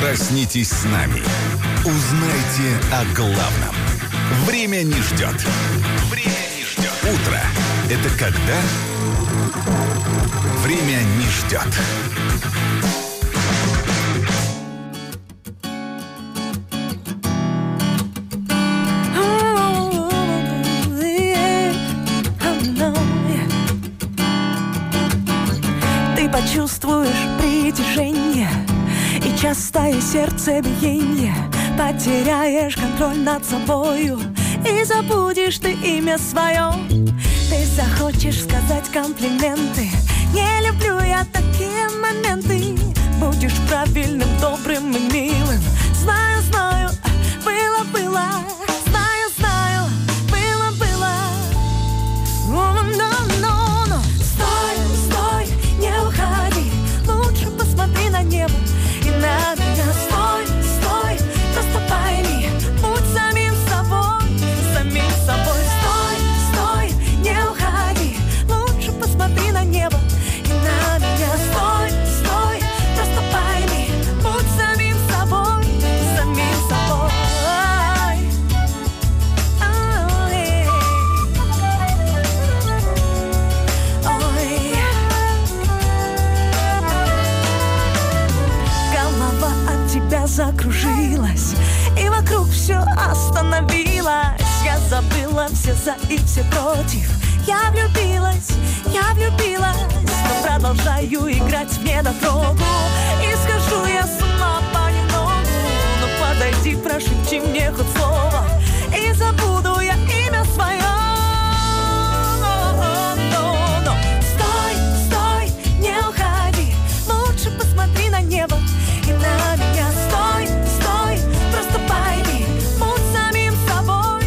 Проснитесь с нами. Узнайте о главном. Время не ждет. Время не ждет. Утро – это когда? Время не ждет. Ты почувствуешь притяжение и частое сердцебиение. Потеряешь контроль над собою и забудешь ты имя свое. Ты захочешь сказать комплименты. Не люблю я такие моменты. Будешь правильным, добрым и милым. Знаю, знаю, было. Знаю, знаю, было. No. Стой, не уходи. Лучше посмотри на небо и на меня. Стой, просто пойми. Будь самим собой. Стой, не уходи. Лучше посмотри на небо и на меня. Стой, просто пойми. Будь самим собой. Ой. Голова от тебя закружилась, и вокруг все остановилось. Я забыла все за и все против. Я влюбилась, но продолжаю играть в недотрогу. И схожу я с ума понемногу. Но подойди, прошепчи мне хоть слово, и забуду я имя свое. Но. Стой, не уходи. Лучше посмотри на небо и на меня. Стой, просто пойми. Будь самим собой.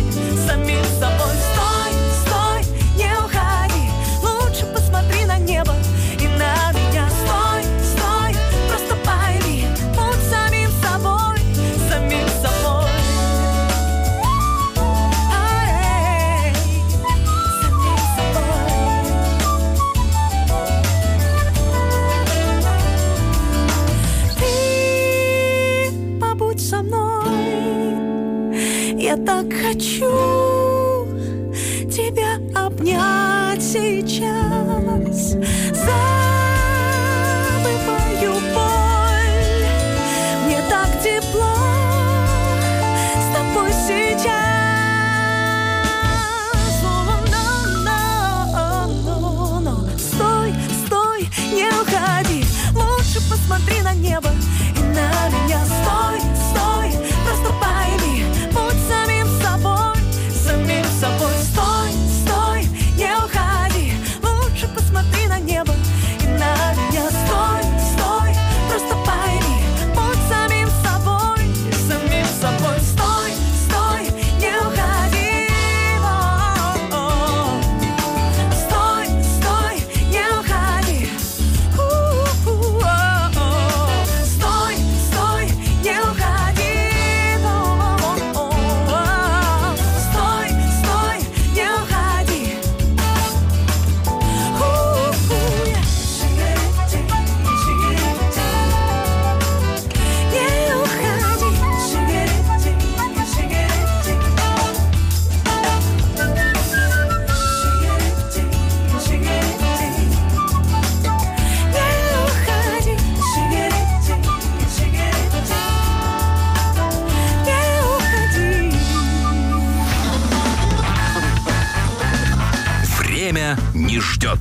Стой, не уходи. Лучше посмотри на небо и на меня. Стой, просто пойми. Будь самим собой. Ай, самим собой. Ты побудь со мной. Я так хочу тебя обнять сейчас. Забываю боль. Мне так тепло с тобой сейчас. Но. Стой, не уходи. Лучше посмотри на небо и на меня. Стой, просто пойми. Будь самим собой. Стой, не уходи. Лучше посмотри на небо и на меня. Стой, просто пойми. Будь самим собой. Стой, не уходи. Стой, не уходи. Стой, не уходи. Время не ждет.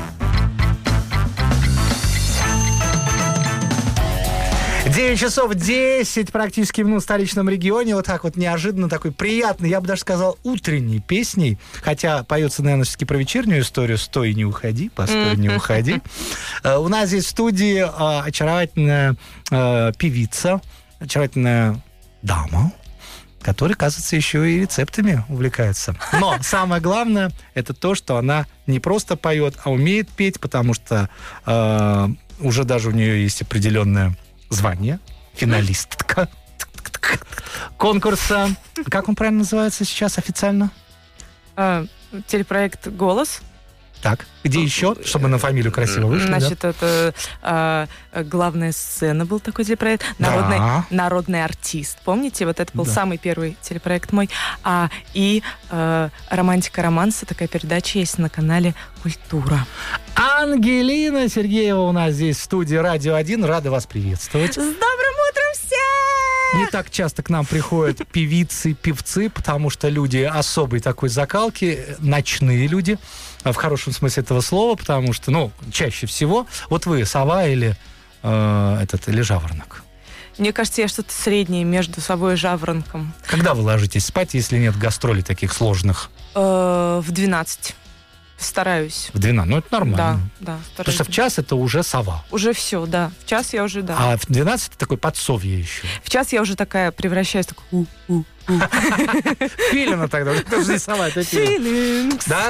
Девять часов 10 практически минут в столичном регионе. Вот так вот неожиданно, такой приятный, я бы даже сказал, утренней песней. Хотя поется, наверное, все-таки про вечернюю историю. «Стой, не уходи», «Постой, не уходи». У нас здесь в студии очаровательная певица, очаровательная дама, которая, кажется, еще и рецептами увлекается. Но самое главное, это то, что она не просто поет, а умеет петь, потому что уже даже у нее есть определенное звание, финалистка конкурса. Как он правильно называется сейчас официально? Телепроект «Голос». Так, где еще, чтобы на фамилию красиво вышли? Значит, это «Главная сцена» был такой телепроект. Народный артист. Помните? Вот это был самый первый телепроект мой. И «Романтика романса», такая передача есть на канале «Культура». Ангелина Сергеева у нас здесь в студии «Радио 1». Рада вас приветствовать. С добрым утром всем! Не так часто к нам приходят певицы, певцы, потому что люди особой такой закалки, ночные люди, в хорошем смысле этого слова, потому что, чаще всего, вот вы сова или жаворонок? Мне кажется, я что-то среднее между совой и жаворонком. Когда вы ложитесь спать, если нет гастролей таких сложных? В 12. Стараюсь. В 12? Это нормально. Да. Потому что в час это уже сова. Уже все, да. В час я уже, да. А в 12 это такой подсовье еще. В час я уже такая превращаюсь, такой Филина тогда, это же не сова, это Филин. Да.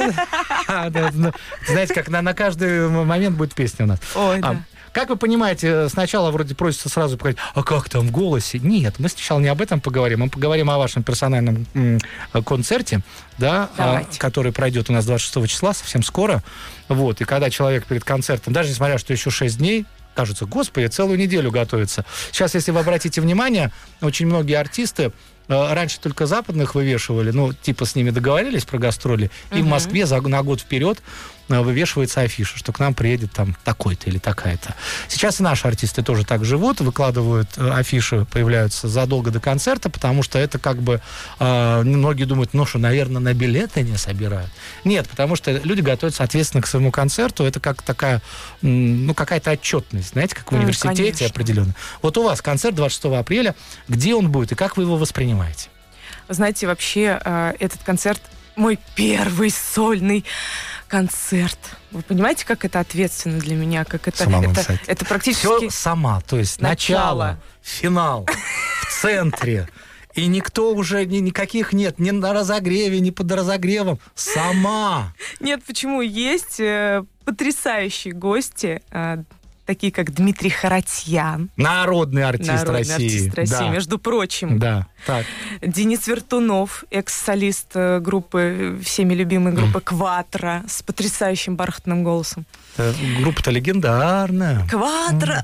Знаете, как на каждый момент будет песня у нас. Ой, да. Как вы понимаете, сначала вроде просится сразу поговорить, а как там в голосе? Нет, мы сначала не об этом поговорим, мы поговорим о вашем персональном концерте, да, который пройдет у нас 26 числа, совсем скоро. Вот, и когда человек перед концертом, даже несмотря, что еще 6 дней, кажется, господи, целую неделю готовится. Сейчас, если вы обратите внимание, очень многие артисты раньше только западных вывешивали, с ними договорились про гастроли, и в Москве на год вперед вывешивается афиша, что к нам приедет там такой-то или такая-то. Сейчас и наши артисты тоже так живут, выкладывают афиши, появляются задолго до концерта, потому что это многие думают, наверное, на билеты не собирают. Нет, потому что люди готовятся ответственно к своему концерту, это как такая, какая-то отчетность, знаете, как в университете определенно. Вот у вас концерт 26 апреля, где он будет и как вы его воспринимаете? Вы знаете, вообще этот концерт мой первый сольный концерт. Вы понимаете, как это ответственно для меня? Как это практически... Все сама, то есть начало, финал, в центре. И никто уже, никаких нет, ни на разогреве, ни под разогревом. Сама. Нет, почему? Есть потрясающие гости, такие как Дмитрий Харатьян. Народный артист России. Да. Между прочим. Да, так. Денис Вертунов, экс-солист группы, всеми любимой группы «Кватро», с потрясающим бархатным голосом. Группа-то легендарная. «Кватро»,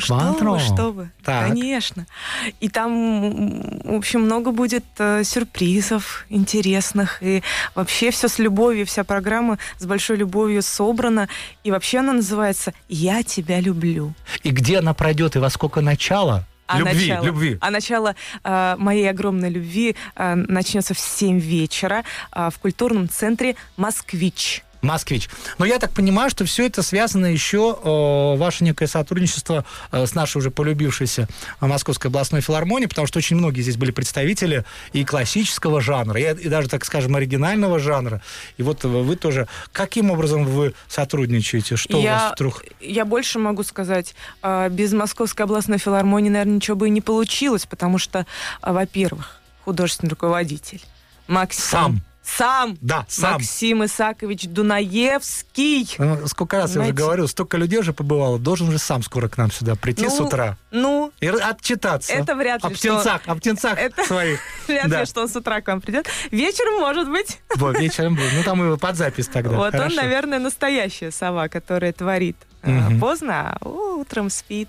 что вы. Так. Конечно. И там, в общем, много будет сюрпризов интересных. И вообще все с любовью, вся программа с большой любовью собрана. И вообще она называется «Я тебя люблю». И где она пройдет, и во сколько начало? Любви. А начало моей огромной любви начнется в 7 вечера в культурном центре «Москвич». Но я так понимаю, что все это связано еще, ваше некое сотрудничество с нашей уже полюбившейся Московской областной филармонией, потому что очень многие здесь были представители и классического жанра, и даже, так скажем, оригинального жанра. И вот вы тоже. Каким образом вы сотрудничаете? Что у вас вдруг? Я больше могу сказать. Без Московской областной филармонии, наверное, ничего бы и не получилось, потому что, во-первых, художественный руководитель Максим. Сам. Максим Исакович Дунаевский. Сколько раз я уже говорил, столько людей уже побывало, должен же сам скоро к нам сюда прийти с утра. И отчитаться. Это вряд ли, об птенцах своих. Вряд ли, что он с утра к вам придет. Вечером, может быть. Вечером будет. Там его под запись тогда. Вот он, наверное, настоящая сова, которая творит поздно, а утром спит.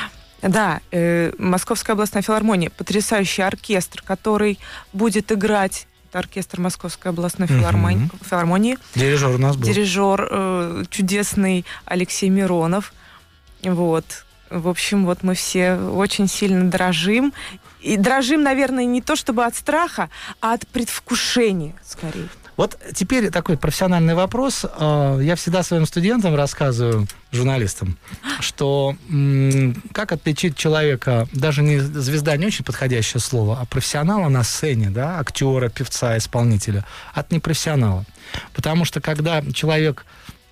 Да, Московская областная филармония, потрясающий оркестр, который будет играть. Оркестр Московской областной филармонии. Дирижер у нас был. Дирижер чудесный Алексей Миронов. Вот. В общем, вот мы все очень сильно дрожим. И дрожим, наверное, не то чтобы от страха, а от предвкушения, скорее. Вот теперь такой профессиональный вопрос. Я всегда своим студентам рассказываю, журналистам, что как отличить человека, даже не звезда, не очень подходящее слово, а профессионала на сцене, да, актера, певца, исполнителя, от непрофессионала. Потому что когда человек...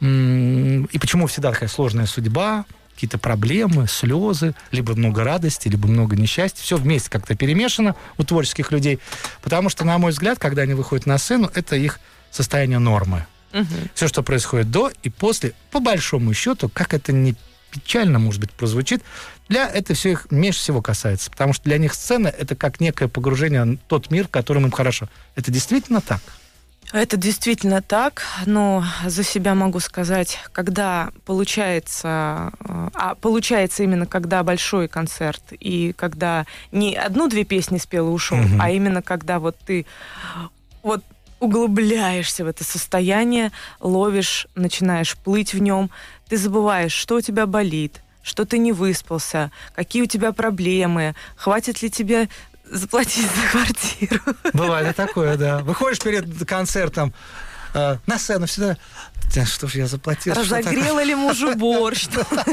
И почему всегда такая сложная судьба, какие-то проблемы, слезы, либо много радости, либо много несчастья. Все вместе как-то перемешано у творческих людей. Потому что, на мой взгляд, когда они выходят на сцену, это их состояние нормы. Все, что происходит до и после, по большому счету, как это не печально, может быть, прозвучит, это все их меньше всего касается. Потому что для них сцена — это как некое погружение в тот мир, в котором им хорошо. Это действительно так? Это действительно так, но за себя могу сказать, когда получается, получается именно когда большой концерт, и когда не одну-две песни спел и ушел, а именно когда вот ты вот углубляешься в это состояние, ловишь, начинаешь плыть в нем, ты забываешь, что у тебя болит, что ты не выспался, какие у тебя проблемы, хватит ли тебе заплатить за квартиру. Бывает такое, да. Выходишь перед концертом на сцену всегда. Что ж я заплатил? Разогрела ли мужу борщ?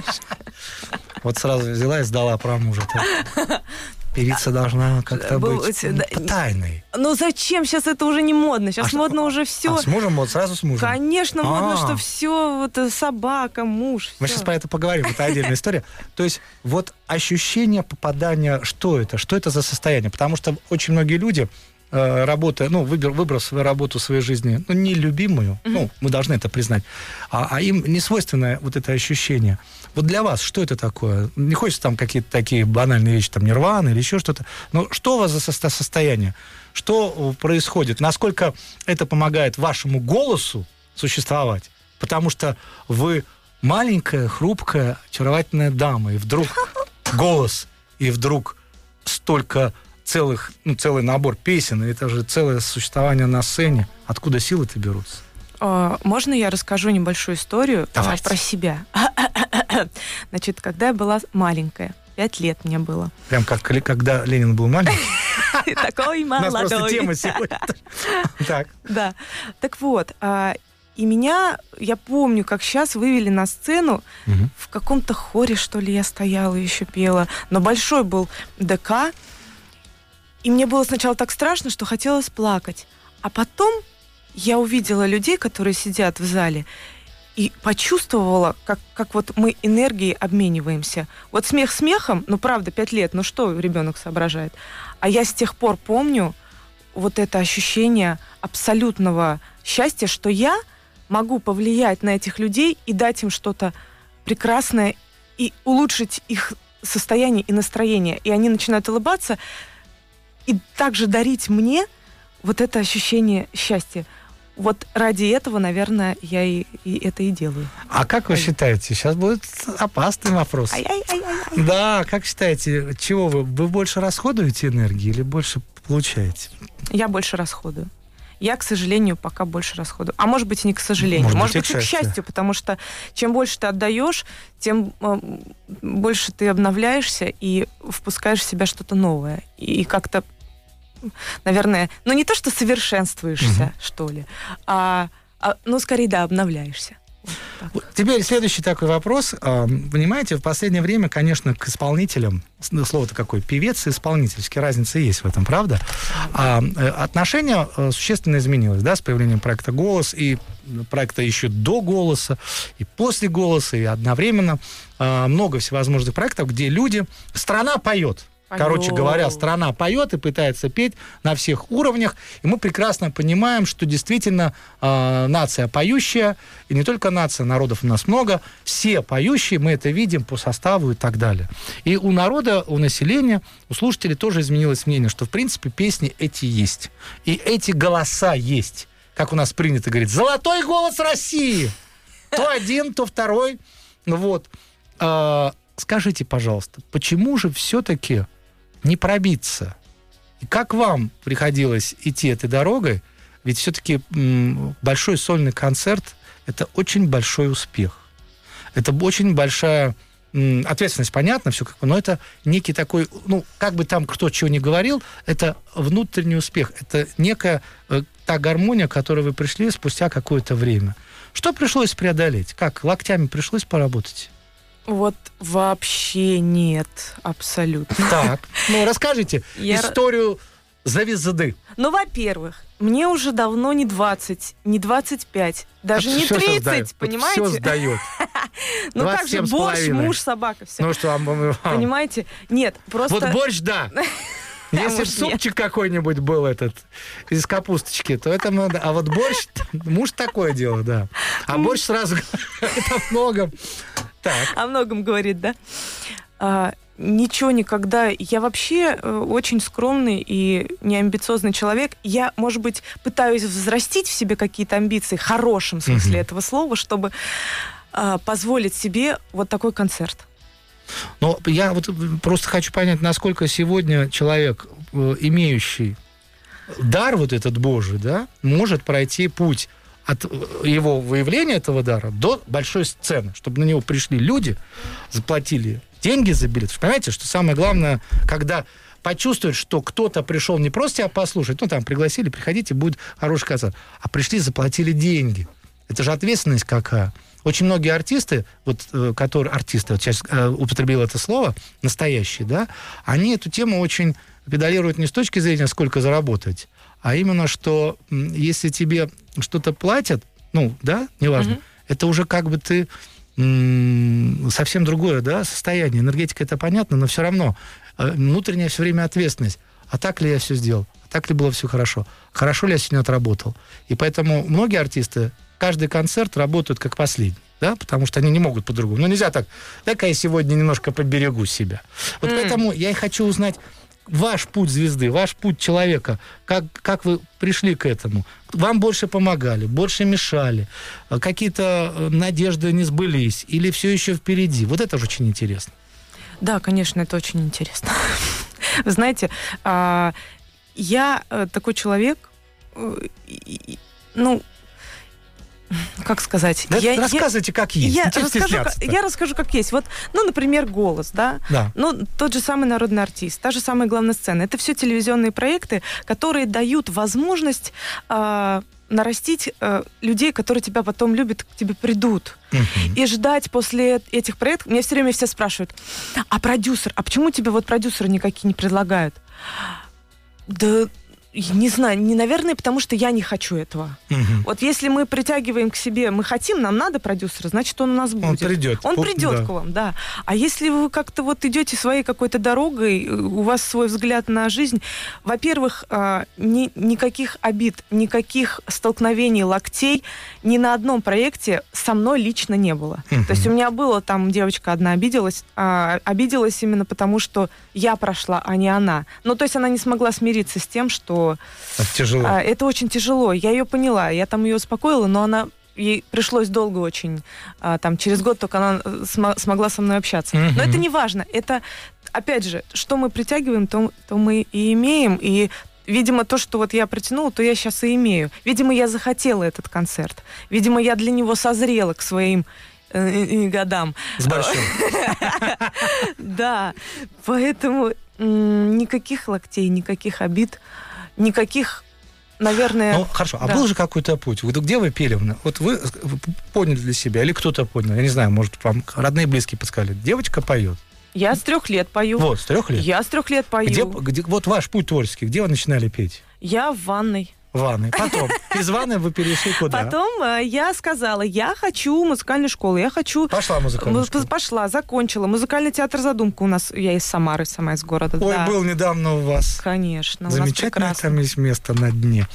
Вот сразу взяла и сдала про мужа. Певица должна как-то быть тайной. Ну зачем? Сейчас это уже не модно. Сейчас модно уже все. С мужем модно? Сразу с мужем? Конечно, модно, что все, вот собака, муж. Мы сейчас про это поговорим, это отдельная история. То есть вот ощущение попадания, что это? Что это за состояние? Потому что очень многие люди, работая, выбрав свою работу в своей жизни, нелюбимую, мы должны это признать, а им не свойственно вот это ощущение. Вот для вас что это такое? Не хочется там какие-то такие банальные вещи, там нирвана или еще что-то, но что у вас за состояние? Что происходит? Насколько это помогает вашему голосу существовать? Потому что вы маленькая, хрупкая, очаровательная дама, и вдруг голос, и вдруг столько целый набор песен, и это же целое существование на сцене. Откуда силы-то берутся? Можно я расскажу небольшую историю про себя? Значит, когда я была маленькая, 5 лет мне было. Прям как когда Ленин был маленький? Такой молодой. У нас просто тема сегодня. Так. Да. Так вот, и меня, я помню, как сейчас вывели на сцену, в каком-то хоре, что ли, я стояла и еще пела. Но большой был ДК, и мне было сначала так страшно, что хотелось плакать. А потом я увидела людей, которые сидят в зале, и почувствовала, как вот мы энергией обмениваемся. Вот смех смехом, правда, 5 лет, что ребенок соображает. А я с тех пор помню вот это ощущение абсолютного счастья, что я могу повлиять на этих людей и дать им что-то прекрасное, и улучшить их состояние и настроение. И они начинают улыбаться, и также дарить мне вот это ощущение счастья. Вот ради этого, наверное, я и это и делаю. А как вы считаете? Сейчас будет опасный вопрос. Да, как считаете, чего вы больше расходуете энергии или больше получаете? Я больше расходую. Я, к сожалению, пока больше расходую. А может быть, и не к сожалению. Может быть, и к счастью, потому что чем больше ты отдаешь, тем больше ты обновляешься и впускаешь в себя что-то новое. И как-то, наверное, не то, что совершенствуешься, что ли, скорее, обновляешься. Вот теперь следующий такой вопрос. Понимаете, в последнее время, конечно, к исполнителям, слово-то какое, певец и исполнительский, разница есть в этом, правда? Отношение существенно изменилось, да, с появлением проекта «Голос», и проекта еще до «Голоса», и после «Голоса», и одновременно много всевозможных проектов, где страна поет. Короче говоря, страна поет и пытается петь на всех уровнях, и мы прекрасно понимаем, что действительно нация поющая, и не только нация, народов у нас много, все поющие, мы это видим по составу и так далее. И у народа, у населения, у слушателей тоже изменилось мнение, что, в принципе, песни эти есть, и эти голоса есть. Как у нас принято говорить, золотой голос России! То один, то второй. Вот. Скажите, пожалуйста, почему же все-таки не пробиться? И как вам приходилось идти этой дорогой? Ведь все-таки большой сольный концерт – это очень большой успех. Это очень большая ответственность, понятно, все но это некий такой, как бы там кто чего ни говорил, это внутренний успех, это некая та гармония, к которой вы пришли спустя какое-то время. Что пришлось преодолеть? Как, локтями пришлось поработать? Вот вообще нет, абсолютно. Так, расскажите историю завизды. Во-первых, мне уже давно не 20, не 25, даже не 30, понимаете? Все сдает. Как же борщ, муж, собака, все. Понимаете? Нет, просто... Вот борщ, да. Если бы супчик какой-нибудь был из капусточки, то это... А вот борщ, муж такое дело, да. А борщ сразу это о многом. Так. О многом говорит, да? Ничего никогда. Я вообще очень скромный и неамбициозный человек. Я, может быть, пытаюсь взрастить в себе какие-то амбиции, в хорошем смысле этого слова, чтобы позволить себе вот такой концерт. Но я вот просто хочу понять, насколько сегодня человек, имеющий дар вот этот Божий, да, может пройти путь от его выявления этого дара до большой сцены, чтобы на него пришли люди, заплатили деньги за билет. Вы понимаете, что самое главное, когда почувствуют, что кто-то пришел не просто тебя послушать, ну, там, пригласили, приходите, будет хороший концерт, а пришли, заплатили деньги. Это же ответственность какая. Очень многие артисты, вот сейчас употребил это слово, настоящие, да, они эту тему очень педалируют не с точки зрения, сколько заработать, а именно, что если тебе что-то платят, ну, да, неважно, это уже как бы ты совсем другое, да, состояние. Энергетика, это понятно, но все равно внутренняя все время ответственность. А так ли я все сделал? А так ли было все хорошо? Хорошо ли я сегодня отработал? И поэтому многие артисты каждый концерт работают как последний, да, потому что они не могут по-другому. Ну, нельзя так, дай-ка я сегодня немножко поберегу себя. Вот поэтому я и хочу узнать ваш путь звезды, ваш путь человека, как вы пришли к этому. Вам больше помогали, больше мешали, какие-то надежды не сбылись, или все еще впереди. Вот это же очень интересно. Да, конечно, это очень интересно. Вы знаете, я такой человек, ну, как сказать? Да, рассказывайте, как есть. Я расскажу, как есть. Вот, ну, например, «Голос», да? Ну, тот же самый народный артист, та же самая главная сцена. Это все телевизионные проекты, которые дают возможность нарастить людей, которые тебя потом любят, к тебе придут. И ждать после этих проектов... Меня все время все спрашивают, а продюсер? А почему тебе вот продюсеры никакие не предлагают? Да... Не знаю, наверное, потому что я не хочу этого. Вот если мы притягиваем к себе, мы хотим, нам надо продюсера, значит, он у нас будет. Он придет к вам, да. А если вы как-то вот идете своей какой-то дорогой, у вас свой взгляд на жизнь, во-первых, никаких обид, никаких столкновений, локтей ни на одном проекте со мной лично не было. То есть у меня было, там девочка одна обиделась именно потому, что я прошла, а не она. Ну, то есть она не смогла смириться с тем, что это тяжело. Это очень тяжело. Я ее поняла. Я там ее успокоила, но ей пришлось долго очень. Там, через год только она смогла со мной общаться. Но это не важно. Это, опять же, что мы притягиваем, то мы и имеем. И, видимо, то, что вот я протянула, то я сейчас и имею. Видимо, я захотела этот концерт. Видимо, я для него созрела к своим годам. С большим. Да. Поэтому никаких локтей, никаких обид, никаких, наверное... Ну, хорошо. А был же какой-то путь? Где вы пели? Вот вы поняли для себя, или кто-то понял? Я не знаю, может, вам родные, близкие подсказали. Девочка поет. Я с 3 лет пою. Вот, с 3 лет? Я с 3 лет пою. Где, вот ваш путь творческий, где вы начинали петь? Я в ванной. Ванной. Потом из ванны вы перешли куда? Потом я сказала, я хочу музыкальную школу, я хочу... Пошла музыкальную школу? Пошла, закончила. Музыкальный театр «Задумка» у нас, я из Самары, сама из города. Ой, да. Был недавно у вас. Конечно. Замечательно, там есть место на дне.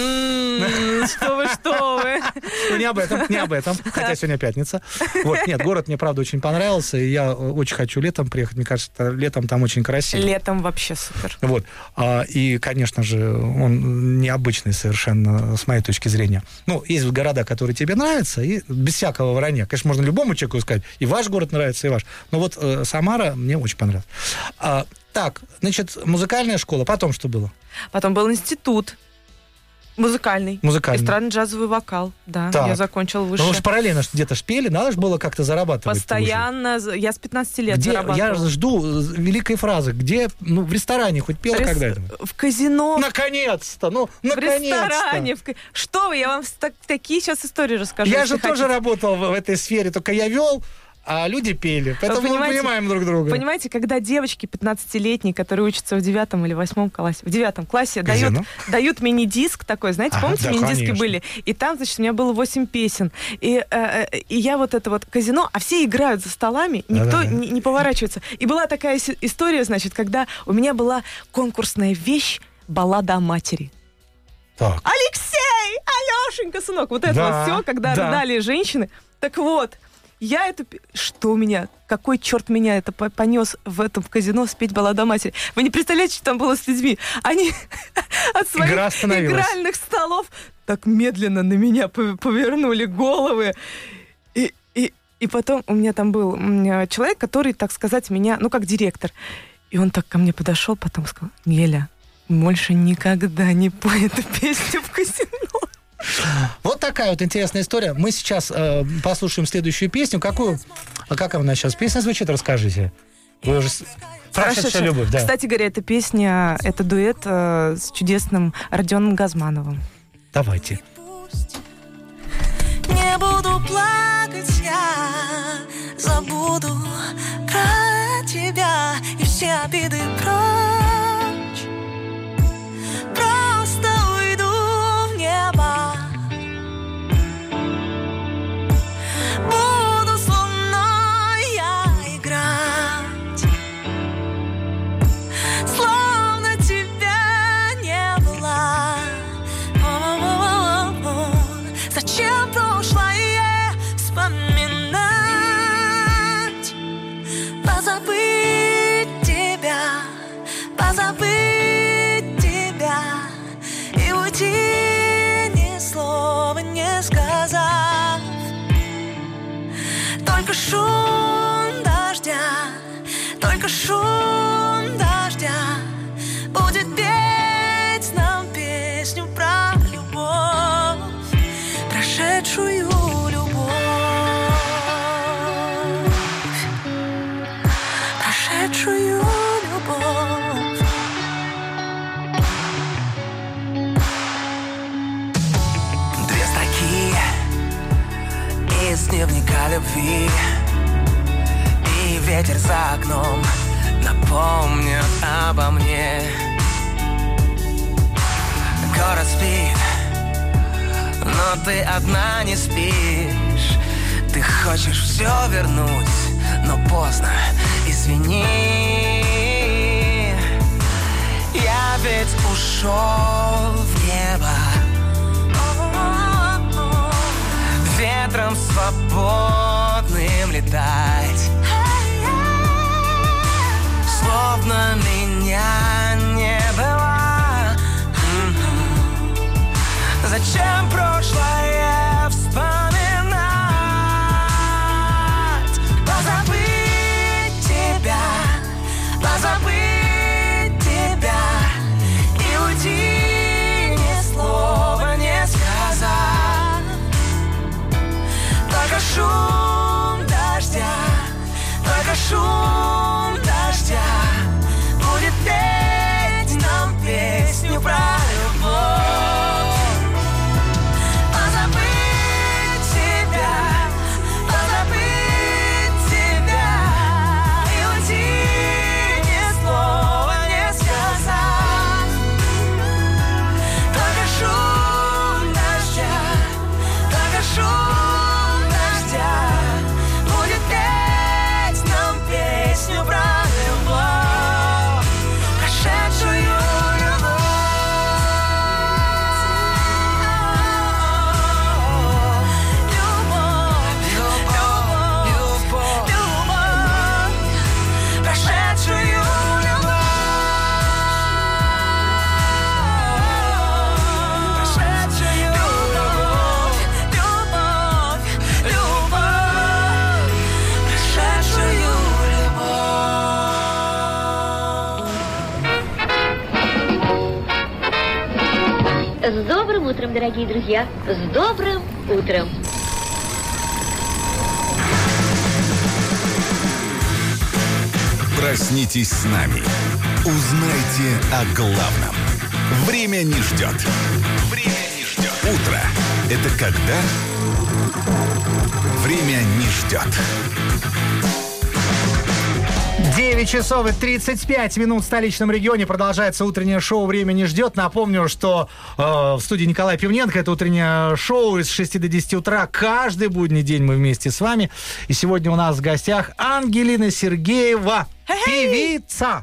Что вы. Ну, не об этом, хотя сегодня пятница. Вот, нет, город мне, правда, очень понравился, и я очень хочу летом приехать. Мне кажется, летом там очень красиво. Летом вообще супер. Вот. И, конечно же, он необычный совершенно, с моей точки зрения. Ну, есть города, которые тебе нравятся, и без всякого вранья. Конечно, можно любому человеку сказать, и ваш город нравится, и ваш. Но вот Самара мне очень понравилась. Так, значит, музыкальная школа. Потом что было? Потом был институт. Музыкальный. Эстрадно-джазовый вокал. Да, так. Я закончила высшее. Ну, вы же параллельно где-то шпели, надо же было как-то зарабатывать. Постоянно. Я с 15 лет зарабатывала. Я жду великой фразы. Где? Ну, в ресторане хоть пела когда-то? В казино. Наконец-то! Ну, наконец-то! В ресторане. Что вы? Я вам такие сейчас истории расскажу. Я же тоже работал в этой сфере, только я вел... А люди пели, поэтому мы понимаем друг друга. Понимаете, когда девочки 15-летние, которые учатся в 9 или 8 классе, в 9 классе дают мини-диск такой, знаете, помните, да, мини-диски конечно. Были? И там, значит, у меня было 8 песен. И я вот это вот казино, а все играют за столами, никто не поворачивается. И была такая история, значит, когда у меня была конкурсная вещь «Баллада о матери». Так. Алексей! Алешенька, сынок! Вот это вот все, когда рыдали женщины. Так вот, Что у меня? Какой черт меня это понес в этом казино спеть «Баллада о матери»? Вы не представляете, что там было с людьми? Они от своих игральных столов так медленно на меня повернули головы. И потом у меня там был человек, который, так сказать, меня, как директор. И он так ко мне подошел, потом сказал: «Геля, больше никогда не пой эту песню в казино». Вот такая вот интересная история. Мы сейчас послушаем следующую песню. Как у нас сейчас песня звучит? Расскажите. Вы уже... «Прошедшая любовь», да. Кстати говоря, эта песня, это дуэт с чудесным Родионом Газмановым. Давайте. Не буду плакать, я забуду про тебя и все обиды прочь. Просто уйду в небо. Буду словно я играть, словно тебя не было. Зачем прошлое вспоминать? Позабыть тебя и уйти, ни слова не сказав. Только шум дождя будет петь нам песню про любовь, прошедшую любовь, прошедшую любовь. Две строки из дневника любви, и ветер за окном напомнит обо мне. Город спит, но ты одна не спишь. Ты хочешь все вернуть, но поздно, извини. Я ведь ушел в небо, ветром свободным летать, словно меня не было. Зачем прошлое вспоминать? Позабыть тебя и уйти, ни слова не сказав. Только шум дождя будет петь нам песню про любовь. Позабыть тебя и уйти, ни слова не сказав. Только шум дождя будет петь нам песню про любовь, прошедшую любовь. С добрым утром, дорогие друзья! С добрым утром! Проснитесь с нами. Узнайте о главном. Время не ждет. Утро – это когда? Время не ждет. 9 часов и 35 минут в столичном регионе. Продолжается утреннее шоу «Время не ждет». Напомню, что в студии Николай Пивненко. Это утреннее шоу с 6 до 10 утра. Каждый будний день мы вместе с вами. И сегодня у нас в гостях Ангелина Сергеева. Певица.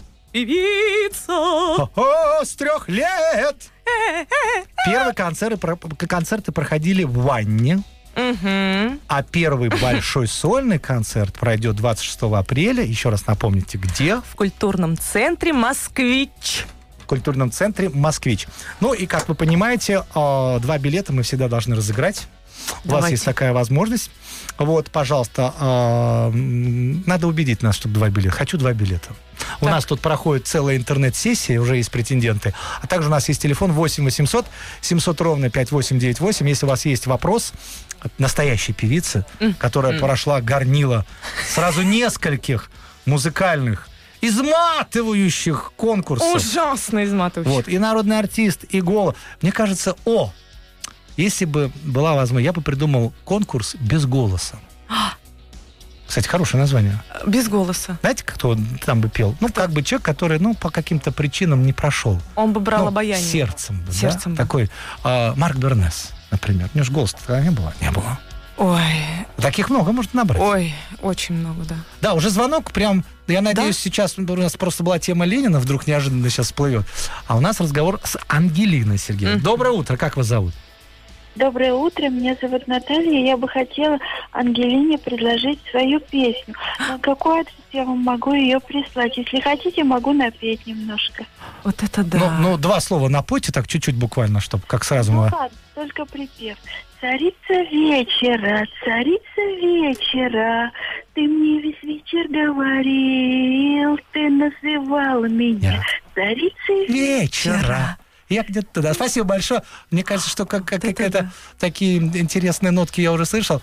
С 3 лет. Первые концерты проходили в ванне. А первый большой сольный концерт пройдет 26 апреля. Еще раз напомните, где? В культурном центре «Москвич». В культурном центре «Москвич». Ну и, как вы понимаете, 2 билета мы всегда должны разыграть. У вас есть такая возможность. Вот, пожалуйста, надо убедить нас, чтобы 2 билета. Хочу 2 билета. У нас тут проходит целая интернет-сессия, уже есть претенденты. А также у нас есть телефон 8 800 700 ровно 5898. Если у вас есть вопрос от настоящей певицы, которая прошла горнило сразу нескольких музыкальных изматывающих конкурсов. Ужасно изматывающих. Вот, и народный артист, и голос. Мне кажется, если бы была возможность, я бы придумал конкурс без голоса. Кстати, хорошее название. Без голоса. Знаете, кто там бы пел? Ну, как бы человек, который, по каким-то причинам не прошел. Он бы брал обаяние. Сердцем бы, Сердцем бы. Такой Марк Бернес, например. У него же голоса тогда не было. Не было. Ой. Таких много можно набрать. Ой, очень много, да. Да, уже звонок прям, я надеюсь, сейчас у нас просто была тема Ленина, вдруг неожиданно сейчас всплывет. А у нас разговор с Ангелиной Сергеевной. Доброе утро, как вас зовут? Доброе утро, меня зовут Наталья. Я бы хотела Ангелине предложить свою песню. На какой адрес я вам могу ее прислать? Если хотите, могу напеть немножко. Вот это да. Ну, 2 слова напойте, так чуть-чуть буквально, чтобы как сразу... ладно, только припев. Царица вечера, ты мне весь вечер говорил, ты называл меня царицей вечера. Я где-то туда. Спасибо большое. Мне кажется, что какие-то такие интересные нотки я уже слышал.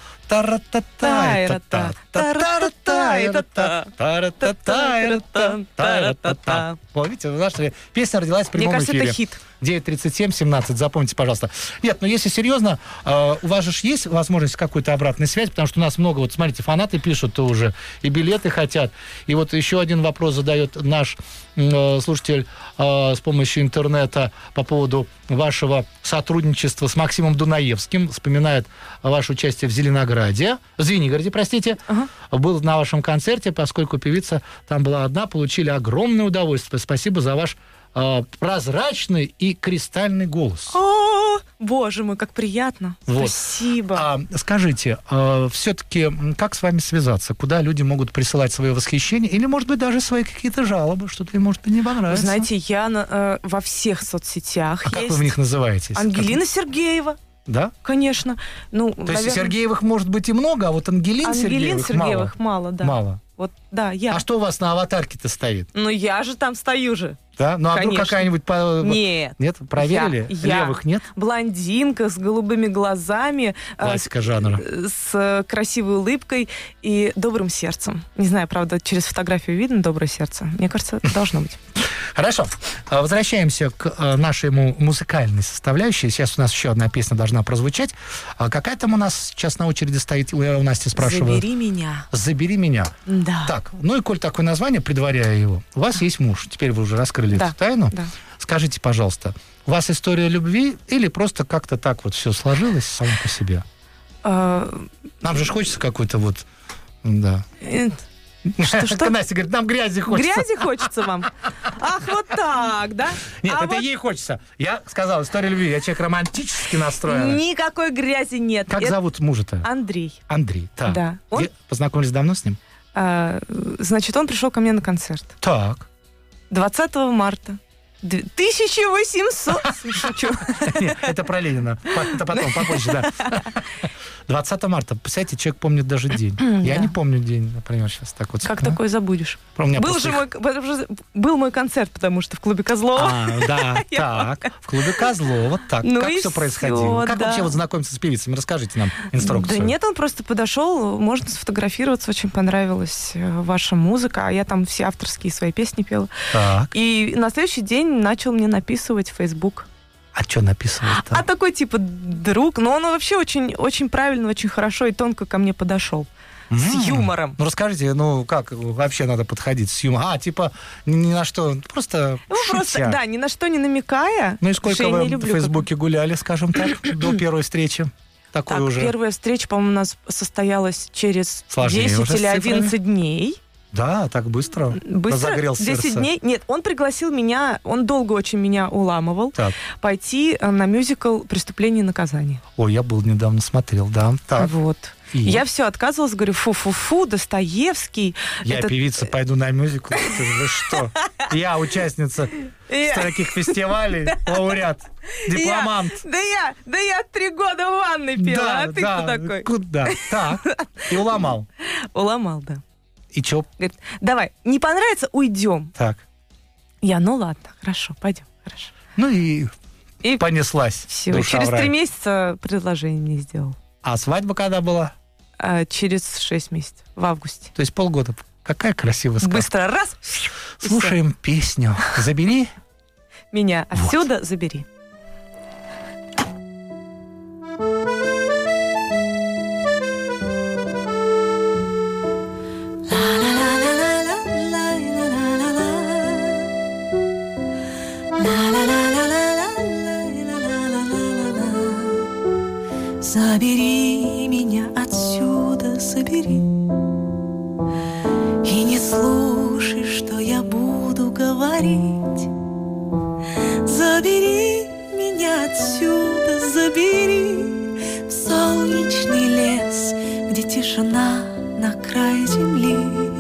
Видите, наша песня родилась в прямом эфире. Мне кажется, это хит. 9:37:17, запомните, пожалуйста. Нет, если серьезно, у вас же есть возможность какой-то обратной связи, потому что у нас много, вот смотрите, фанаты пишут уже, и билеты хотят. И вот еще один вопрос задает наш слушатель с помощью интернета по поводу вашего сотрудничества с Максимом Дунаевским. Вспоминает ваше участие в Звенигороде, простите. Был на вашем концерте, поскольку певица там была одна, получили огромное удовольствие. Спасибо за ваш прозрачный и кристальный голос. О, боже мой, как приятно. Вот. Спасибо. Скажите, все-таки как с вами связаться? Куда люди могут присылать свое восхищение? Или, может быть, даже свои какие-то жалобы? Что-то им, может быть, не понравится? Вы знаете, я во всех соцсетях есть. Как вы в них называетесь? Ангелина Сергеева. Да? Конечно. То есть Сергеевых может быть и много, а вот Ангелин Сергеевых мало, да. Мало. Вот, да, я. А что у вас на аватарке-то стоит? Я же там стою же. Да? Ну, а вдруг какая-нибудь... Нет. Нет? Проверили? Левых нет? Блондинка с голубыми глазами. Классика жанра. С красивой улыбкой и добрым сердцем. Не знаю, правда, через фотографию видно доброе сердце. Мне кажется, должно быть. Хорошо. Возвращаемся к нашей музыкальной составляющей. Сейчас у нас еще одна песня должна прозвучать. Какая там у нас сейчас на очереди стоит? Я у Насти спрашиваю. «Забери меня». «Забери меня». Да. Так, и коль такое название, предваряя его, у вас есть муж. Теперь вы уже раскрыли эту тайну. Да. Скажите, пожалуйста, у вас история любви или просто как-то так вот все сложилось само по себе? Нам же хочется какой-то вот... Да. Что? Настя говорит, нам грязи хочется. Грязи хочется вам? Ах, вот так, да? Нет, это ей хочется. Я сказал, история любви. Я человек романтически настроен. Никакой грязи нет. Как зовут мужа-то? Андрей. Андрей, так. Да. Познакомились давно с ним? Значит, он пришел ко мне на концерт. Так. 20 марта. 1800. Шучу. Нет, это про Ленина. Это потом, попозже, да. 20 марта. Представляете, человек помнит даже день. Я не помню день, например, сейчас так вот. Как такое забудешь? Был мой концерт, потому что в клубе Козлова. Да, так. В клубе Козлова. Так, как все происходило? Как вообще вот знакомиться с певицами? Расскажите нам инструкцию. Да нет, он просто подошел, можно сфотографироваться, очень понравилась ваша музыка, а я там все авторские свои песни пела. Так. И на следующий день начал мне написывать в Facebook. А что написывает-то? А такой типа друг. Но он вообще очень, очень правильно, очень хорошо и тонко ко мне подошел. С юмором. Ну, расскажите, как вообще надо подходить с юмором? Типа ни на что, просто шутя. Да, ни на что не намекая. Ну и сколько вы в Фейсбуке гуляли, скажем так, до первой встречи? Первая встреча, по-моему, у нас состоялась через 10 или 11 дней. Да, так быстро. Разогрел 10 сердце. дней. Нет, он пригласил меня, он долго очень меня уламывал, Так. пойти на мюзикл «Преступление и наказание». Ой, я был недавно, смотрел, да. Так. Вот. И? Я все отказывалась, говорю, фу-фу-фу, Достоевский. Я это- певица, пойду на мюзикл. Вы что? Я участница таких фестивалей, лауреат, дипломант. Да я 3 года в ванной пела, Да, а ты да, кто такой? Куда? Так. И уломал. Уломал, да. И чё? Говорит, давай, не понравится, уйдем. Так. Я, ну ладно, хорошо, пойдем, хорошо. Ну и И понеслась. все, душа через в рай. 3 месяца предложение мне сделал. А свадьба когда была? Через 6 месяцев, в августе. То есть полгода. Какая красивая сказка. Быстро раз, и Слушаем песню. Забери. меня отсюда забери. Забери меня отсюда, забери, и не слушай, что я буду говорить. Забери меня отсюда, забери в солнечный лес, где тишина на крае земли.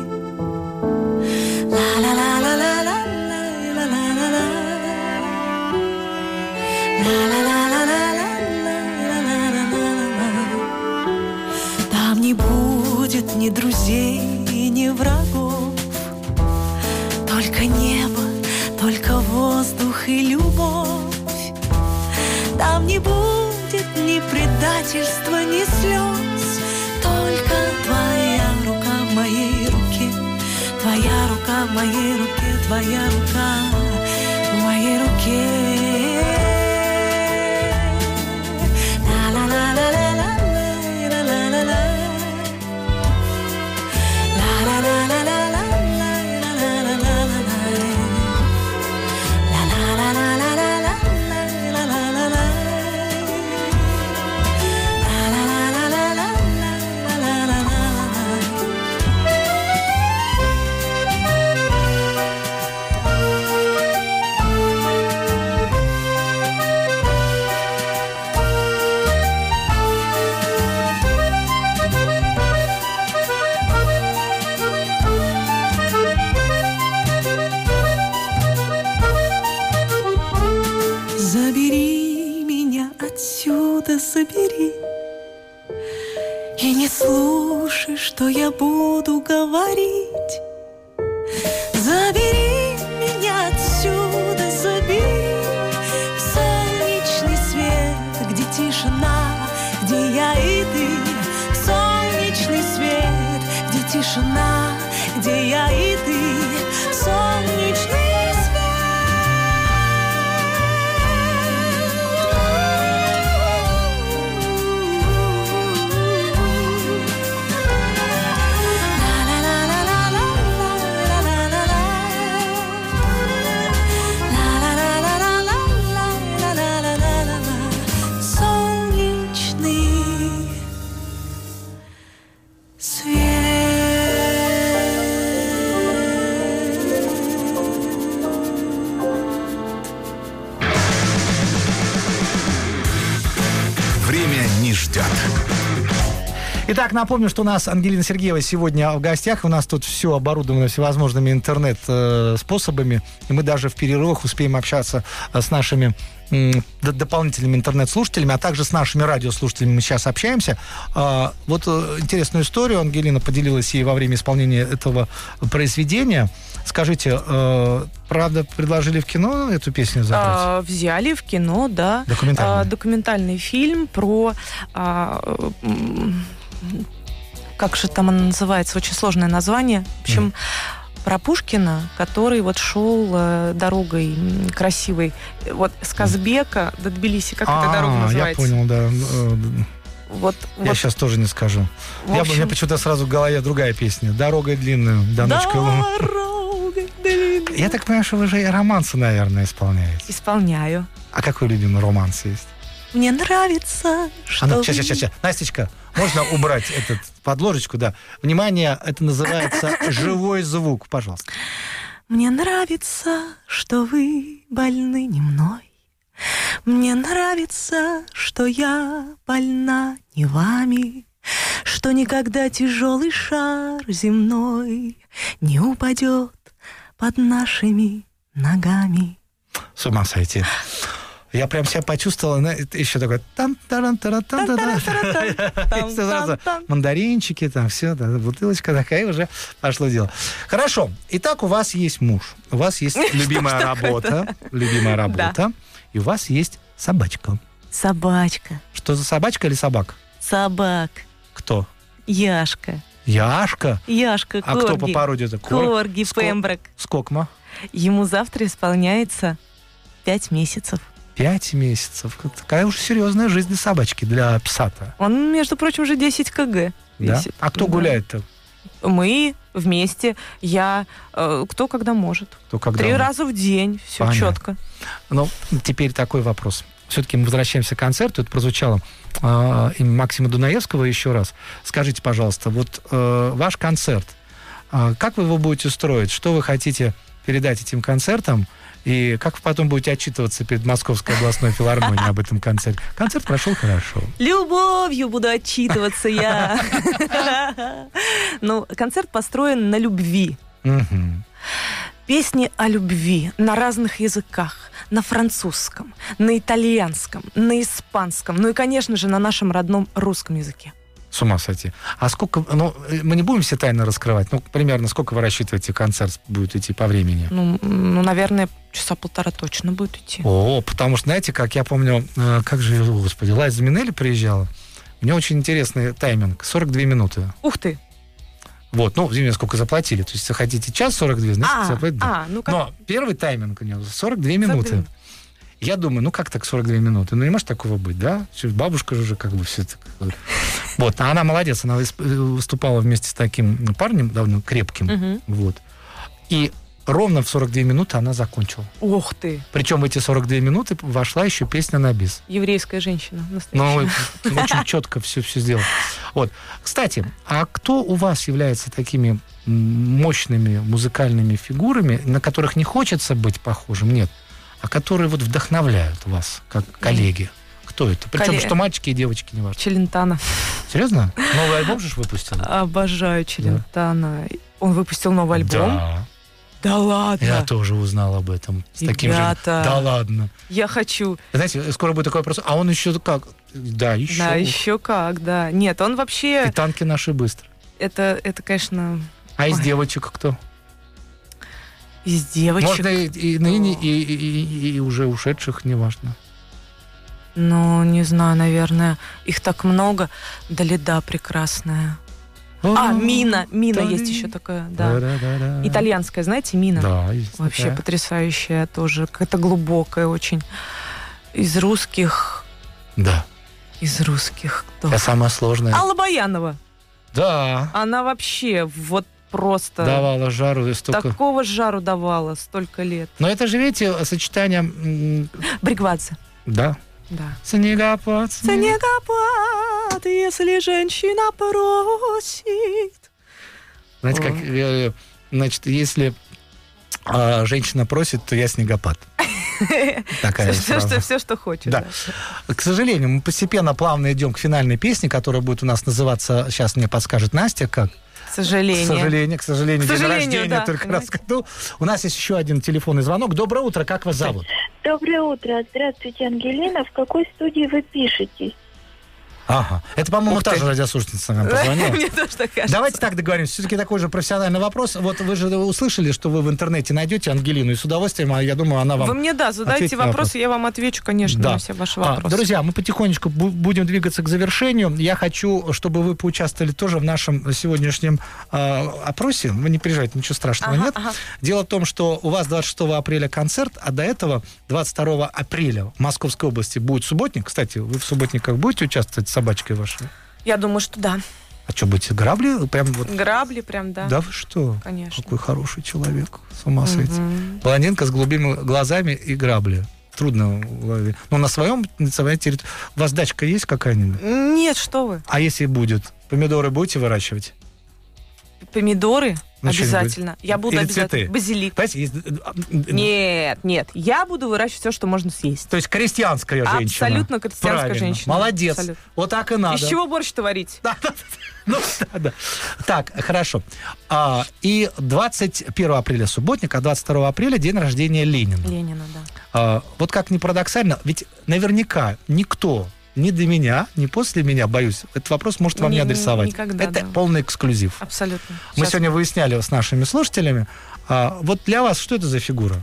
Там не будет ни друзей, ни врагов, только небо, только воздух и любовь. Там не будет ни предательства, ни слез, только твоя рука в моей руке, твоя рука в моей руке, твоя рука в моей руке. Забери меня отсюда, забери, и не слушай, что я буду говорить. Забери меня отсюда, забери в солнечный свет, где тишина, где я и ты. В солнечный свет, где тишина, где я и ты. Солнечный Время не ждет. Итак, напомню, что у нас Ангелина Сергеева сегодня в гостях. У нас тут все оборудовано всевозможными интернет-способами. И мы даже в перерывах успеем общаться с нашими дополнительными интернет-слушателями, а также с нашими радиослушателями мы сейчас общаемся. Вот интересную историю Ангелина поделилась ей во время исполнения этого произведения. Скажите, правда, предложили в кино эту песню забрать? Взяли в кино, да. Документальный. Документальный фильм про... как же там она называется? Очень сложное название. В общем, про Пушкина, который вот шел дорогой красивой. Вот с Казбека до Тбилиси. Как эта дорога называется? Я понял, да. Я сейчас тоже не скажу. Мне почему-то сразу в голове другая песня. «Дорогой длинную, до ночкой луну». Дорогой длинной. Я так понимаю, что вы же и романсы, наверное, исполняете. Исполняю. А какой любимый романс есть? Мне нравится, что... Сейчас. Настечка, Можно убрать этот подложечку, да. Внимание, это называется живой звук. Пожалуйста. Мне нравится, что вы больны не мной. Мне нравится, что я больна не вами, что никогда тяжелый шар земной не упадет под нашими ногами. С ума сойти. Я прям себя почувствовала, еще такой сразу мандаринчики, там все, бутылочка такая, и уже пошло дело. Хорошо. Итак, у вас есть муж, у вас есть любимая работа, и у вас есть собачка. Собачка. Что за собачка или собака? Собак. Кто? Яшка. Яшка? Яшка, А корги. кто по породе это? Корги, Пемброк. Скокма? Ему завтра исполняется 5 месяцев. 5 месяцев. Такая уж серьезная жизнь для собачки, для пса-то. Он, между прочим, уже 10 кг Да? весит. А кто гуляет-то? Мы вместе, я, кто когда может. Кто когда 3 может? раза в день, все Понятно. четко. Ну, теперь такой вопрос. Все-таки мы возвращаемся к концерту. Это прозвучало имя Максима Дунаевского еще раз. Скажите, пожалуйста, вот ваш концерт, как вы его будете строить? Что вы хотите передать этим концертам? И как вы потом будете отчитываться перед Московской областной филармонией об этом концерте? Концерт прошел хорошо. Любовью буду отчитываться я. Ну, концерт построен на любви. Песни о любви на разных языках. На французском, на итальянском, на испанском. Ну и, конечно же, на нашем родном русском языке. С ума сойти. А сколько... Ну, мы не будем все тайны раскрывать. Ну, примерно, сколько вы рассчитываете, концерт будет идти по времени? Ну, наверное, 1.5 часа точно будет идти. О, потому что, знаете, как я помню, как же, господи, Лайза Минелли приезжала. У нее очень интересный тайминг. 42 минуты. Ух ты! Вот, ну, мне сколько заплатили. То есть, если хотите час 42, значит, заплатить. Да. Ну как... Но первый тайминг у нее 42 минуты. Я думаю, ну как так 42 минуты? Ну не может такого быть, да? Бабушка же уже как бы все это... Вот, а она молодец, она выступала вместе с таким парнем, довольно крепким, вот. И ровно в 42 минуты она закончила. Ух ты! Причем в эти 42 минуты вошла еще песня на бис. Еврейская женщина, настоящая. Ну, очень четко все сделала. Вот. Кстати, а кто у вас является такими мощными музыкальными фигурами, на которых не хочется быть похожим, нет, а которые вот вдохновляют вас, как коллеги? Кто это? Причем, что мальчики и девочки, не важно. Челентано. Серьезно? Новый альбом же выпустил? Обожаю Челентано. Да. Он выпустил новый альбом? Да. Да ладно? Я тоже узнал об этом. С таким же... Да ладно. Я хочу. Знаете, скоро будет такой вопрос. А он еще как? Да, еще. Да, еще как, да. Нет, он вообще... И танки наши быстро. Это конечно... А из девочек кто? Из девочек? Можно и ныне, и уже ушедших, неважно. Ну, не знаю, наверное. Их так много. Далида прекрасная. Мина. Мина есть еще такая, да. Итальянская, знаете, Мина? Да, есть. Вообще такая потрясающая тоже. Какая-то глубокая очень. Из русских... Да. Из русских кто? Это самое сложное. Алла Баянова. Да. Она вообще вот просто... Давала жару и столько... Такого жару давала столько лет. Но это же, видите, сочетание... Бригвадзе. Да. Да. Снегопад. Снегопад, если женщина просит. Знаете, как... Значит, если женщина просит, то я снегопад. Такая все, что хочешь. Да. К сожалению, мы постепенно, плавно идем к финальной песне, которая будет у нас называться, сейчас мне подскажет Настя, как? К сожалению, день рождения да, только рассказал. У нас есть еще один телефонный звонок. Доброе утро, как вас зовут? Доброе утро. Здравствуйте, Ангелина. В какой студии вы пишетесь? Ага. Это, по-моему, та же радиослушательница нам позвонила. Мне тоже так кажется. Давайте так договоримся. Все-таки такой же профессиональный вопрос. Вот вы же услышали, что вы в интернете найдете Ангелину, и с удовольствием, я думаю, она вам... Вы мне, задайте вопросы, я вам отвечу, конечно, на все ваши вопросы. Друзья, мы потихонечку будем двигаться к завершению. Я хочу, чтобы вы поучаствовали тоже в нашем сегодняшнем опросе. Вы не переживайте, ничего страшного нет. Дело в том, что у вас 26 апреля концерт, а до этого 22 апреля в Московской области будет субботник. Кстати, вы в субботниках будете участвовать с собачкой вашей? Я думаю, что да. А что, будете грабли? Прям вот... Грабли прям, да. Да вы что? Конечно. Какой хороший человек. С ума сойти. Блондинка с голубыми глазами и грабли. трудно. Но на своем, на своей территории. У вас дачка есть какая-нибудь? Нет, что вы. А если будет? Помидоры будете выращивать? Помидоры? Ну, обязательно. Я буду Или обязательно. цветы? Базилик. Понимаете, Нет. Я буду выращивать все, что можно съесть. То есть крестьянская женщина. Абсолютно крестьянская Правильно. женщина. Молодец. Абсолютно. Вот так и надо. Из чего борщ-то варить? Да. Ну, да. Так, хорошо. И 21 апреля субботник, а 22 апреля день рождения Ленина. Ленина, да. Вот как ни парадоксально, ведь наверняка никто ни до меня, ни после меня, боюсь, этот вопрос может вам не адресовать. Никогда, это да. полный эксклюзив. Абсолютно. Мы сегодня выясняли с нашими слушателями. Вот для вас что это за фигура?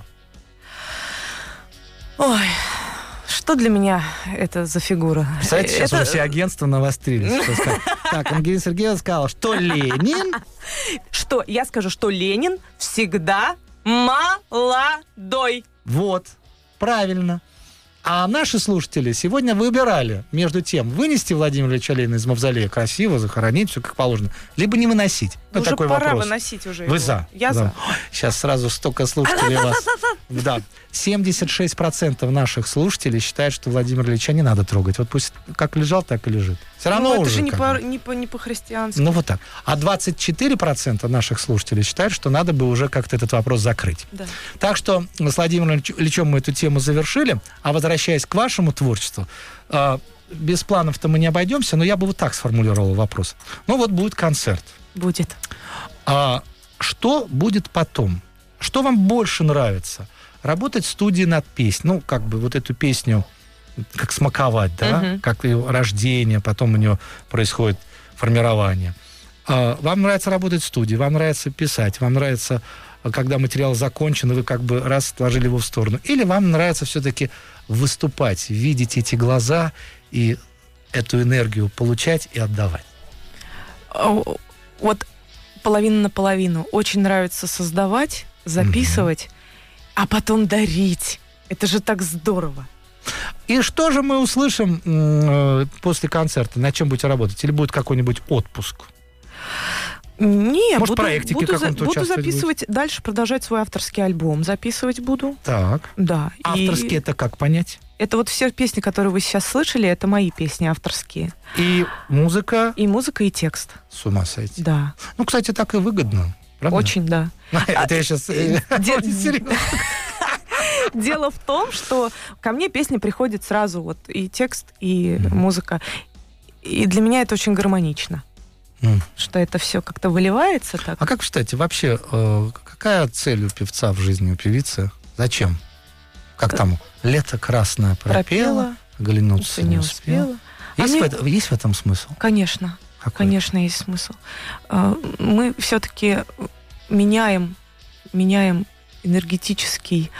Ой, что для меня это за фигура? Представляете, сейчас Это- уже все агентства навострились. Что сказать. Так, Ангелина Сергеевна сказала, что Ленин... Что? Я скажу, что Ленин всегда молодой. Вот, правильно. А наши слушатели сегодня выбирали между тем, вынести Владимира Ильича Ленина из мавзолея красиво, захоронить, все как положено, либо не выносить. Ну, Уже такой пора вопрос. выносить уже Вы его. за? Я за. Сейчас сразу столько слушателей у вас. Да. 76% наших слушателей считают, что Владимира Ильича не надо трогать. Вот пусть как лежал, так и лежит. Все равно Ну, это уже же не как бы. не по-христиански. Ну, вот так. А 24% наших слушателей считают, что надо бы уже как-то этот вопрос закрыть. Да. Так что с Владимиром Ильичем мы эту тему завершили. А возвращаясь к вашему творчеству, без планов-то мы не обойдемся, но я бы вот так сформулировал вопрос. Ну, вот будет концерт. Будет. А что будет потом? Что вам больше нравится? Работать в студии над песней, ну, как бы вот эту песню как смаковать, да, Мгм. как ее рождение, потом у нее происходит формирование. Вам нравится работать в студии, вам нравится писать, вам нравится, когда материал закончен, и вы как бы раз отложили его в сторону. Или вам нравится все-таки выступать, видеть эти глаза и эту энергию получать и отдавать? Вот половина на половину. Очень нравится создавать, записывать, а потом дарить. Это же так здорово. И что же мы услышим после концерта? На чем будете работать? Или будет какой-нибудь отпуск? Не, Может, в проектике буду каком-то буду участвовать записывать, дальше продолжать свой авторский альбом записывать буду. Так. Да. Авторские И это как понять? это вот все песни, которые вы сейчас слышали, это мои песни авторские. И музыка, И музыка, и текст. с ума сойти. Да. Ну, кстати, так и выгодно. Правда? Очень, да. Это я сейчас... Серьезно. Дело в том, что ко мне песни приходят сразу, вот и текст, и музыка. И для меня это очень гармонично. Что это все как-то выливается так. А как вы считаете, вообще, какая цель у певца в жизни, у певицы? Зачем? Как там? Лето красное пропело, оглянуться не успела. А мне- Есть в этом смысл? Конечно. Какой? Конечно, есть смысл. Мы все-таки меняем энергетически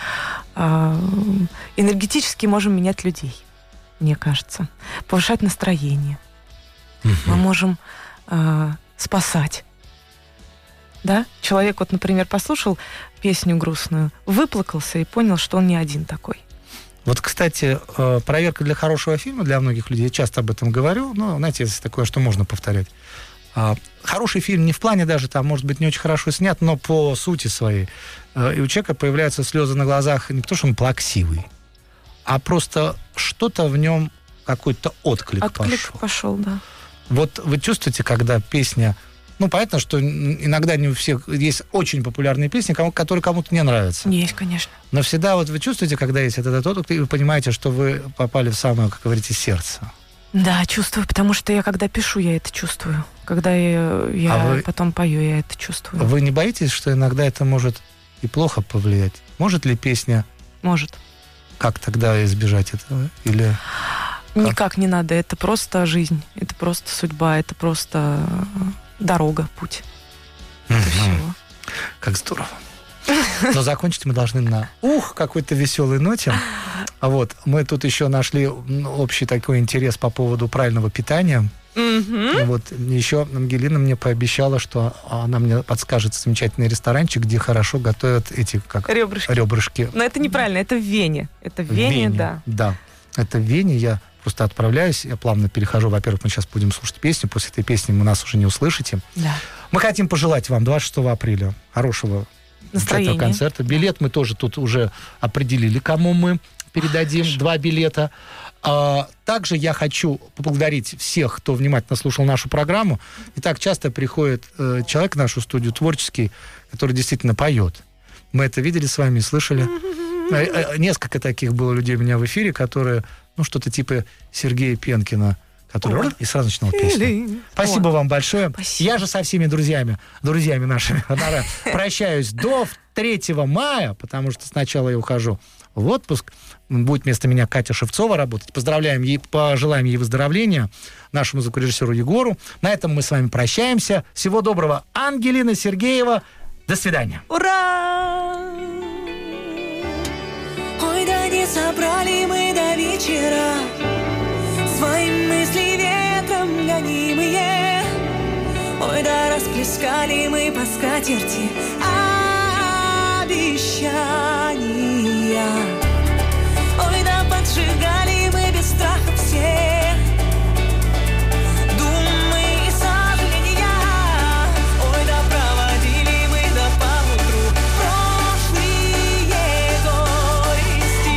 можем менять людей, мне кажется. Повышать настроение. Мы можем спасать. Да? Человек, вот, например, послушал песню грустную, выплакался и понял, что он не один такой. Вот, кстати, проверка для хорошего фильма, для многих людей, я часто об этом говорю, но, знаете, есть такое, что можно повторять. Хороший фильм не в плане даже, там, может быть, не очень хорошо снят, но по сути своей. И у человека появляются слезы на глазах не потому, что он плаксивый, а просто что-то в нем, какой-то отклик Пошел, да. Вот вы чувствуете, когда песня... Ну, понятно, что иногда не у всех... Есть очень популярные песни, которые кому-то не нравятся. Есть, конечно. Но всегда вот вы чувствуете, когда есть этот отклик, и вы понимаете, что вы попали в самое, как говорите, сердце. Да, чувствую, потому что я когда пишу, я это чувствую. Когда я потом пою, я это чувствую. Вы не боитесь, что иногда это может и плохо повлиять? Может ли песня... Может. Как тогда избежать этого? Или... Никак не надо. Это просто жизнь. Это просто судьба. Это просто дорога, путь. Это всего. Как здорово. Но закончить мы должны на какой-то веселой ноте. Вот. Мы тут еще нашли общий такой интерес по поводу правильного питания. Вот еще Ангелина мне пообещала, что она мне подскажет замечательный ресторанчик, где хорошо готовят эти как ребрышки. Но это неправильно, это в Вене. Это в Вене, да. Да, это в Вене. Я просто отправляюсь, я плавно перехожу. Во-первых, мы сейчас будем слушать песню. После этой песни вы нас уже не услышите. Да. Мы хотим пожелать вам 26 апреля хорошего настроения. Концерта. Билет мы тоже тут уже определили, кому мы. передадим 2 билета. Также я хочу поблагодарить всех, кто внимательно слушал нашу программу. И так часто приходит человек в нашу студию творческий, который действительно поет. Мы это видели с вами, слышали. Несколько таких было людей у меня в эфире, которые, что-то типа Сергея Пенкина, который и сразу начинал песню. Спасибо вам большое. Спасибо. Я же со всеми друзьями нашими прощаюсь до 3 мая, потому что сначала я ухожу в отпуск. Будет вместо меня Катя Шевцова работать. Поздравляем ей, пожелаем ей выздоровления, нашему звукорежиссеру Егору. На этом мы с вами прощаемся. Всего доброго. Ангелина Сергеева. До свидания. Ура! Ой, да не собрали мы до вечера свои мысли ветром гонимые. Ой, да расплескали мы по скатерти обещания. Ой, да поджигали мы без страха все думы и сожаления. Ой, да проводили мы до поутру прошлые горести.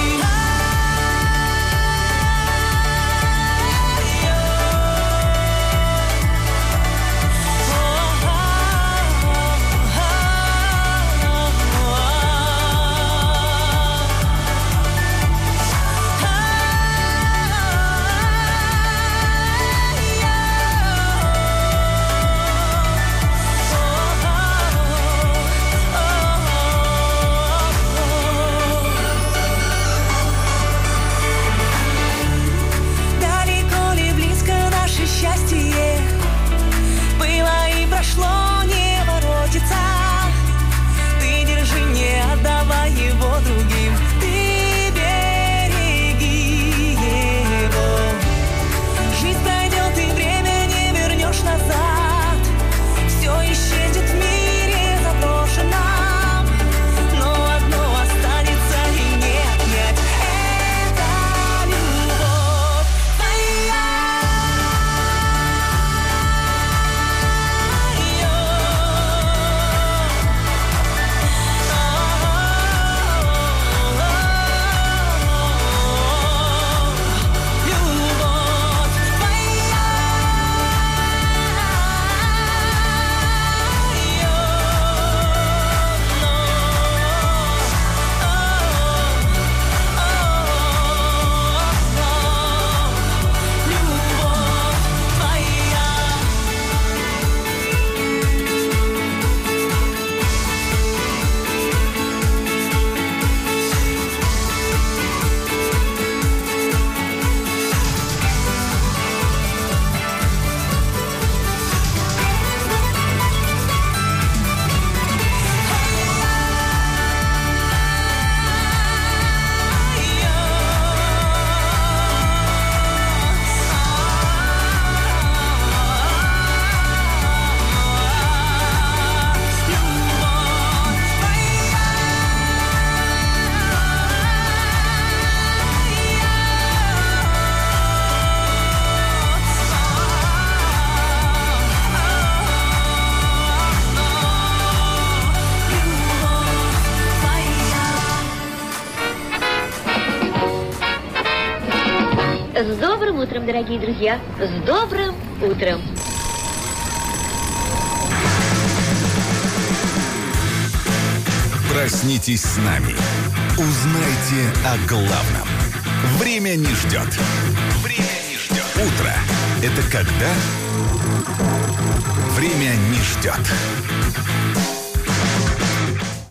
Далеко ли близко наше счастье было и прошло, не воротится. Ты держи, не отдавай его другим. Ты береги его. Жизнь пройдет, и время не вернешь назад. Все исчезнет в мире заброшенном, но одно останется и не отнять. Это любовь твоя. С добрым утром, дорогие друзья! С добрым утром! Проснитесь с нами. Узнайте о главном. Время не ждет. Время не ждет. Утро – это когда время не ждет.